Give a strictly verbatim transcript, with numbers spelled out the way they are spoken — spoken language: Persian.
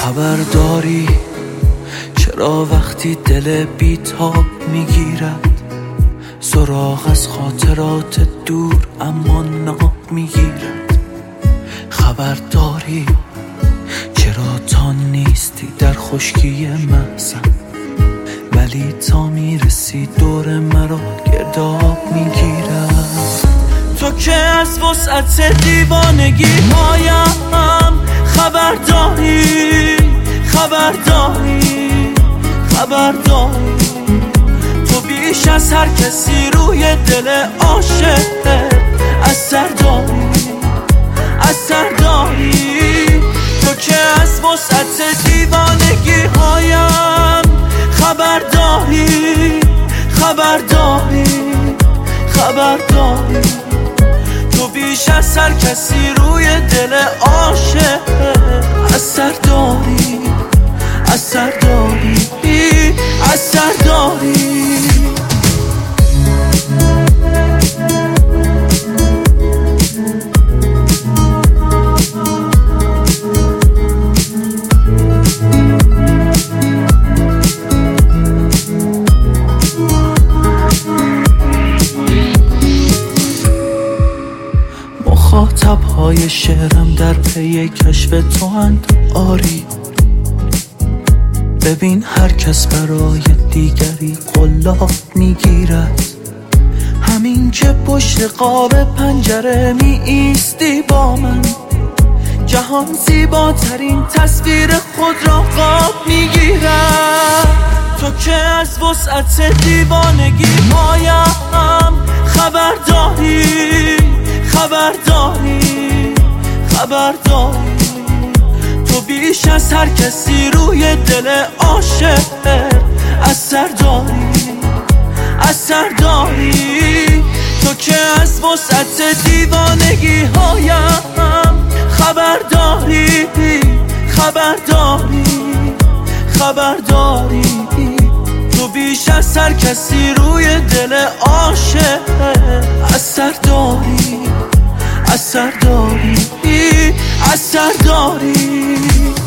خبر داری چرا وقتی دل بیتاب میگیرد سراغ از خاطرات دور اما ناب میگیرد؟ خبر داری چرا تا نیستی در خشکی محزن ولی تا میرسی دور مرا گرداب میگیرد؟ تو که از وسعت دیوانگی هایم خبر داری خبر داری خبر داری تو بیش از هر کسی روی دل عاشق اثر داری اثر داری تو که از وسعت دیوانگی هایم خبر داری خبر داری خبر داری تو بیش از هر کسی روی دل عاشق اثر داری اثر داری اثر داری مخاطب های شعرم در پی کشف تو اند آری ببین هر کس برای دیگری قلاب میگیرد همین که پشت قاب پنجره می ایستی با من جهان زیباترین تصویر خود را قاب میگیرد تو که از وسعت دیوانگی هایم خبر داری خبر داری خبر داری تو بیش از هر کسی روی دل عاشق اثر داری اثر داری تو که از وسعت دیوانگی هایم خبر داری خبر داری خبر داری تو بیش از هر کسی روی دل عاشق اثر داری اثر داری اثر داری